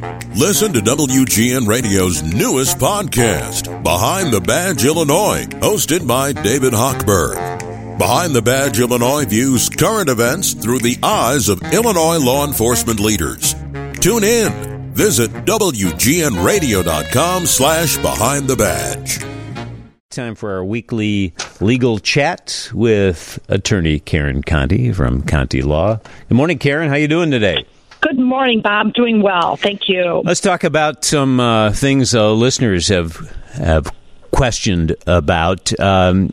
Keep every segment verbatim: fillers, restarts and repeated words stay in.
Listen to W G N Radio's newest podcast, Behind the Badge Illinois, hosted by David Hochberg. Behind the Badge Illinois views current events through the eyes of Illinois law enforcement leaders. Tune in. Visit W G N radio dot com slash behind the badge. Time for our weekly legal chat with attorney Karen Conti from Conti Law. Good morning, Karen. How you doing today? Good morning, Bob. Doing well. Thank you. Let's talk about some uh, things uh, listeners have have questioned about. Um,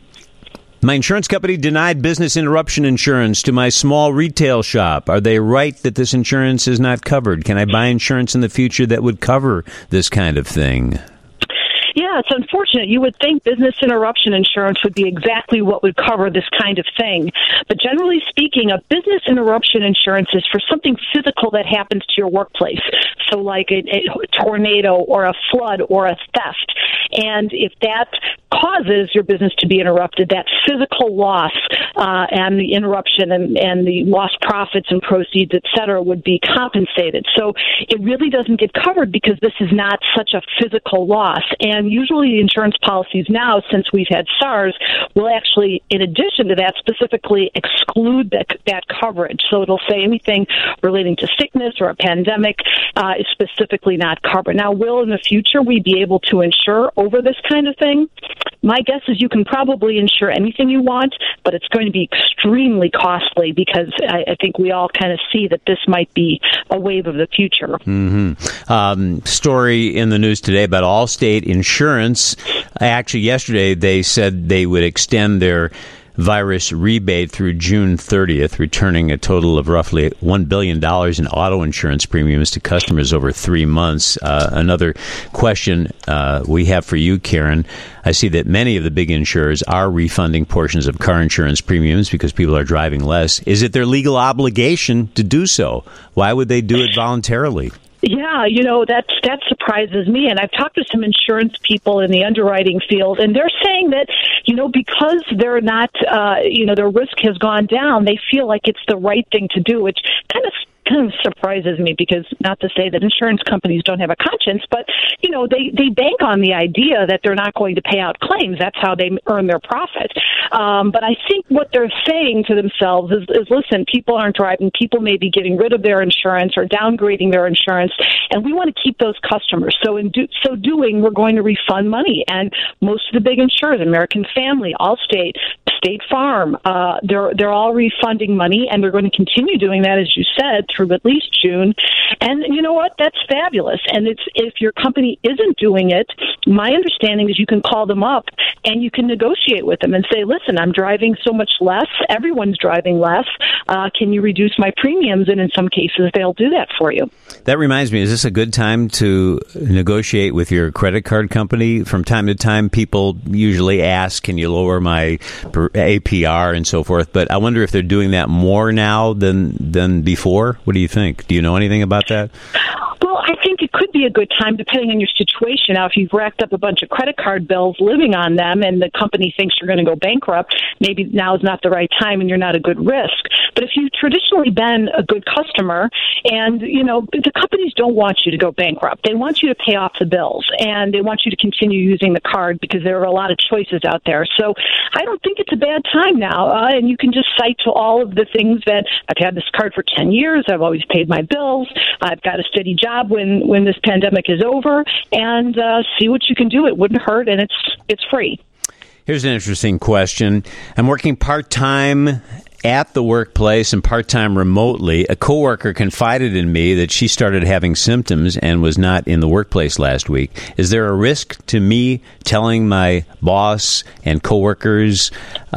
my insurance company denied business interruption insurance to my small retail shop. Are they right that this insurance is not covered? Can I buy insurance in the future that would cover this kind of thing? Yeah, it's unfortunate. You would think business interruption insurance would be exactly what would cover this kind of thing. But generally speaking, a business interruption insurance is for something physical that happens to your workplace. So like a, a tornado or a flood or a theft. And if that causes your business to be interrupted, that physical loss uh, and the interruption and, and the lost profits and proceeds, et cetera, would be compensated. So it really doesn't get covered because this is not such a physical loss. And usually the insurance policies now, since we've had SARS, will actually, in addition to that, specifically exclude that, that coverage. So it'll say anything relating to sickness or a pandemic uh, is specifically not covered. Now, will in the future we be able to insure over this kind of thing? My guess is you can probably insure anything you want, but it's going to be extremely costly because I, I think we all kind of see that this might be a wave of the future. Mm-hmm. Um, story in the news today about Allstate Insurance. Actually, yesterday they said they would extend their virus rebate through June thirtieth, returning a total of roughly one billion dollars in auto insurance premiums to customers over three months. Uh, another question uh, we have for you, Karen. I see that many of the big insurers are refunding portions of car insurance premiums because people are driving less. Is it their legal obligation to do so? Why would they do it voluntarily? Yeah, you know, that, that surprises me. And I've talked to some insurance people in the underwriting field, and they're saying that, you know, because they're not, uh, you know, their risk has gone down, they feel like it's the right thing to do, which kind of kind of surprises me because not to say that insurance companies don't have a conscience, but, you know, they, they bank on the idea that they're not going to pay out claims. That's how they earn their profit. Um, but I think what they're saying to themselves is, is, listen, people aren't driving. People may be getting rid of their insurance or downgrading their insurance, and we want to keep those customers. So in do, so doing, we're going to refund money. And most of the big insurers, American Family, Allstate, State Farm, uh, they're they're all refunding money, and they're going to continue doing that, as you said, through at least June. And you know what? That's fabulous. And it's if your company isn't doing it, my understanding is you can call them up and you can negotiate with them and say, listen, I'm driving so much less. Everyone's driving less. Uh, can you reduce my premiums? And in some cases, they'll do that for you. That reminds me, is this a good time to negotiate with your credit card company? From time to time, people usually ask, can you lower my A P R and so forth? But I wonder if they're doing that more now than than before. What do you think? Do you know anything about that? Well, I think it could be a good time depending on your situation. Now, if you've racked up a bunch of credit card bills living on them and the company thinks you're going to go bankrupt, maybe now is not the right time and you're not a good risk. But if you've traditionally been a good customer and, you know, the companies don't want you to go bankrupt. They want you to pay off the bills and they want you to continue using the card because there are a lot of choices out there. So I don't think it's a bad time now. Uh, and you can just cite to all of the things that I've had this card for ten years. I've always paid my bills. I've got a steady job when, when this pandemic is over, and uh, see what you can do. It wouldn't hurt, and it's it's free. Here's an interesting question. I'm working part-time at the workplace and part-time remotely. A coworker confided in me that she started having symptoms and was not in the workplace last week. Is there a risk to me telling my boss and coworkers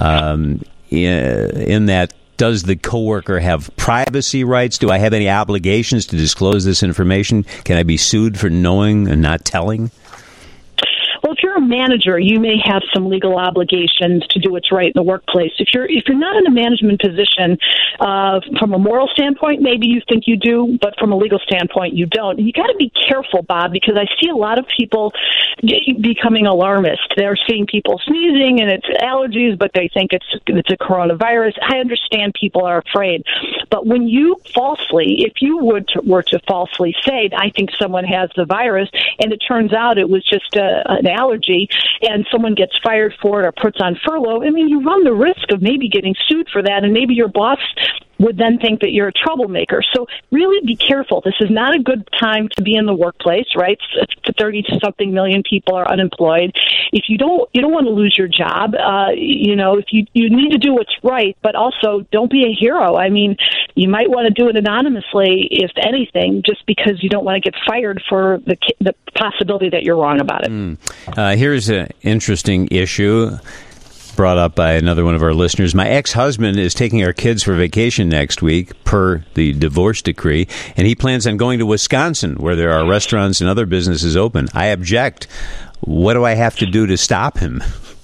um, in, in that? Does the coworker have privacy rights? Do I have any obligations to disclose this information? Can I be sued for knowing and not telling? Well, if you're a manager, you may have some legal obligations to do what's right in the workplace. If you're if you're not in a management position, uh, from a moral standpoint, maybe you think you do, but from a legal standpoint, you don't. And you got to be careful, Bob, because I see a lot of people becoming alarmist. They're seeing people sneezing and it's allergies, but they think it's it's a coronavirus. I understand people are afraid, but when you falsely, if you would to, were to falsely say, I think someone has the virus, and it turns out it was just a, an allergy, and someone gets fired for it or puts on furlough, I mean, you run the risk of maybe getting sued for that, and maybe your boss would then think that you're a troublemaker. So really be careful. This is not a good time to be in the workplace, right? thirty to something million people are unemployed. If you don't, you don't want to lose your job. Uh, you know, if you, you need to do what's right, but also don't be a hero. I mean, you might want to do it anonymously, if anything, just because you don't want to get fired for the, the possibility that you're wrong about it. Mm. Uh, here's an interesting issue brought up by another one of our listeners. My ex-husband is taking our kids for vacation next week per the divorce decree, and he plans on going to Wisconsin, where there are restaurants and other businesses open. I object. What do I have to do to stop him?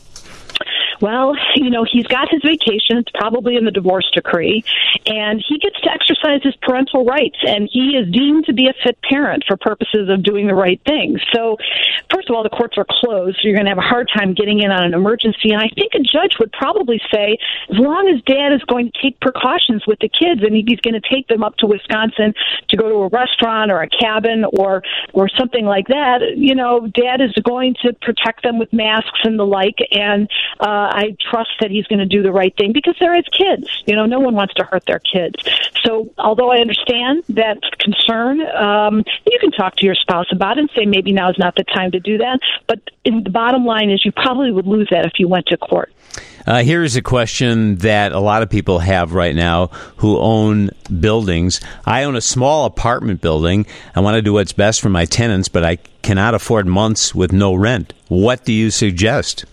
Well, you know, he's got his vacation. It's probably in the divorce decree, and he gets to exercise his parental rights, and he is deemed to be a fit parent for purposes of doing the right thing. So, first of all, the courts are closed, so you're going to have a hard time getting in on an emergency, and I think a judge would probably say, as long as dad is going to take precautions with the kids, and he's going to take them up to Wisconsin to go to a restaurant or a cabin or, or something like that, you know, dad is going to protect them with masks and the like, and uh, I trust that he's going to do the right thing because they're his kids. You know, no one wants to hurt their kids. So although I understand that concern, um, you can talk to your spouse about it and say maybe now is not the time to do that. But in the bottom line is you probably would lose that if you went to court. Uh, here's a question that a lot of people have right now who own buildings. I own a small apartment building. I want to do what's best for my tenants, but I cannot afford months with no rent. What do you suggest?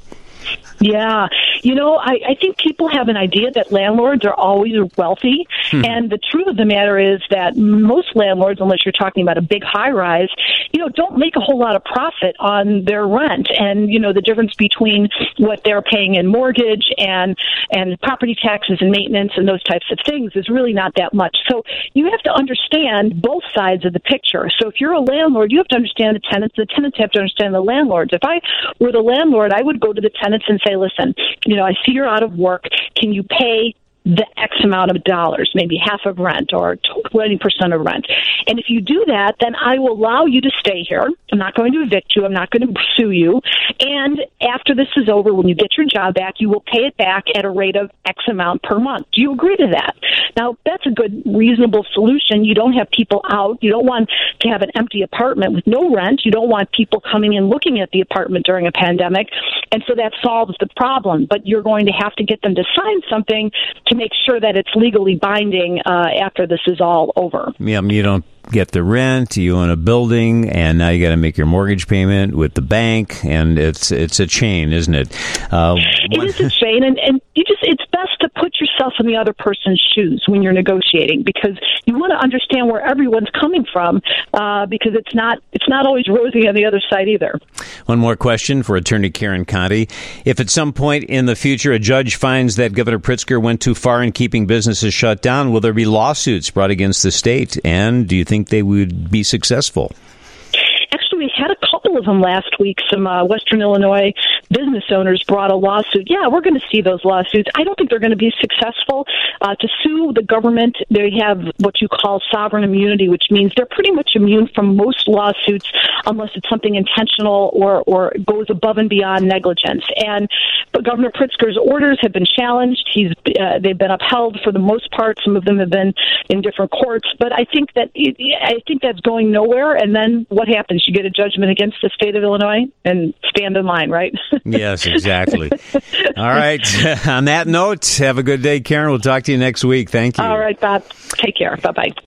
Yeah. You know, I, I think people have an idea that landlords are always wealthy. Hmm. And the truth of the matter is that most landlords, unless you're talking about a big high-rise, you know, don't make a whole lot of profit on their rent. And, you know, the difference between what they're paying in mortgage and, and property taxes and maintenance and those types of things is really not that much. So you have to understand both sides of the picture. So if you're a landlord, you have to understand the tenants. The tenants have to understand the landlords. If I were the landlord, I would go to the tenants and say, listen, you know, I see you're out of work. Can you pay the X amount of dollars, maybe half of rent or twenty percent of rent? And if you do that, then I will allow you to stay here. I'm not going to evict you. I'm not going to sue you. And after this is over, when you get your job back, you will pay it back at a rate of X amount per month. Do you agree to that? Now, that's a good, reasonable solution. You don't have people out. You don't want to have an empty apartment with no rent. You don't want people coming in looking at the apartment during a pandemic. And so that solves the problem. But you're going to have to get them to sign something to make sure that it's legally binding uh, after this is all over. Yeah, you don't get the rent, you own a building, and now you got to make your mortgage payment with the bank, and it's it's a chain, isn't it? Uh, it is a chain, and, and you just it's best to put yourself in the other person's shoes when you're negotiating, because you want to understand where everyone's coming from, uh, because it's not it's not always rosy on the other side either. One more question for Attorney Karen Conti. If at some point in the future a judge finds that Governor Pritzker went too far in keeping businesses shut down, will there be lawsuits brought against the state? And do you think they would be successful? Actually, we had a couple of them last week. Some uh, Western Illinois business owners brought a lawsuit. Yeah, we're going to see those lawsuits. I don't think they're going to be successful. Uh, to sue the government, they have what you call sovereign immunity, which means they're pretty much immune from most lawsuits unless it's something intentional or, or goes above and beyond negligence. And but Governor Pritzker's orders have been challenged. He's uh, they've been upheld for the most part. Some of them have been in different courts. But I think that it, I think that's going nowhere. And then what happens? You get a judgment against the state of Illinois and stand in line, right? Yes, exactly. All right. On that note, have a good day, Karen. We'll talk to you next week. Thank you. All right, Bob. Take care. Bye-bye.